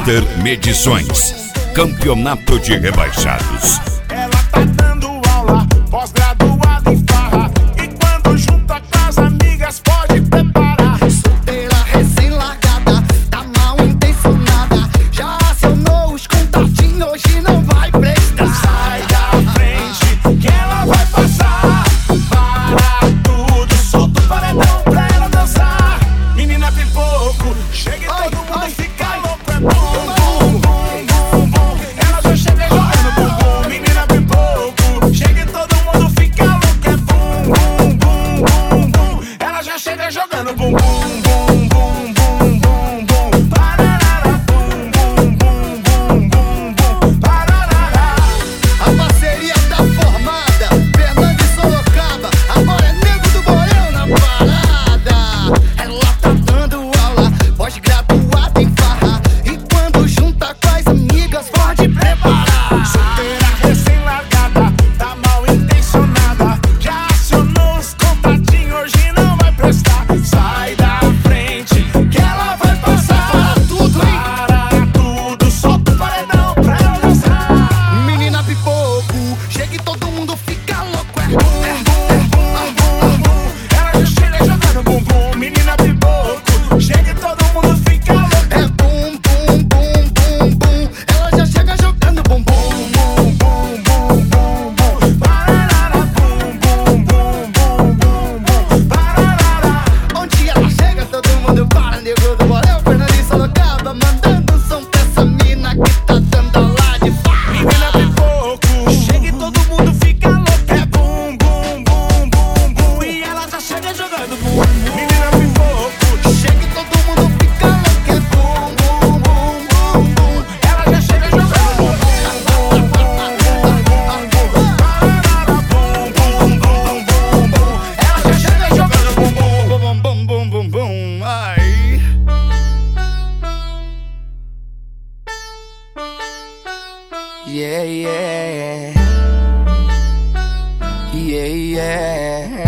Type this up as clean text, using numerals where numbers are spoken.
Master Medições, Campeonato de Rebaixados. Ela tá dando aula, pós-graduada em farra, e quando junta com as amigas pode preparar. Solteira recém-largada, tá mal intencionada, já acionou os contatinhos, hoje não vai prestar. Sai da frente que ela vai passar, para tudo, solta o paredão pra ela dançar. Menina pipoco, chega e todo mundo fica louco. É bom, bom, bom, bom, bom. Ela já chega jogando bumbum. Menina pipoco, chega e todo mundo fica louco. É bom, bom, bom, bom, bom. Ela já chega jogando bumbum, bum, bum, bum, bum, bum. Pararara, bum, bum, bum, bum, bum, bum. Pararara. A parceria tá formada, Fernando e Sorocaba, agora é Nego do Borel na parada. Ela tá dando aula, pós-graduada em farra, e quando junta com as amigas pode preparar. Solteira recém-largada, tá mal intencionada, já acionou os contatinhos, hoje não vai prestar. Sai da frente que ela vai passar. Para tudo, hein? Para tudo, solta o paredão pra ela dançar. Menina pipoco, chega e todo mundo fica louco. Ela já chega jogando bumbum. Menina pipoco, chega e todo mundo fica louco. É bum, bum, bum, bum, bum. Ela já chega jogando bumbum. Bum, bum, bum, bum, bum. Pararara, bum, bum, bum, bum, bum, bum. Pararara. Onde ela chega, todo mundo para. Nego do Borel, Fernando e Sorocaba, mandando som pra essa mina que tá dando aula de farra. Menina pipoco, chega e todo mundo fica louco. É bum, bum, bum, bum, bum. E ela já chega jogando bum. Menina pipoco, Chega e todo mundo fica louco. É bum, bum, bum, bum, bum. ela já chega jogando bum, bum, bum, bum, bum, bum. Pararara, bum, bum, bum, bum, bum. Ela já chega jogando bum, bum. Bum, bum, bum, bum, bum. Ai. Yeah, yeah. Yeah, yeah.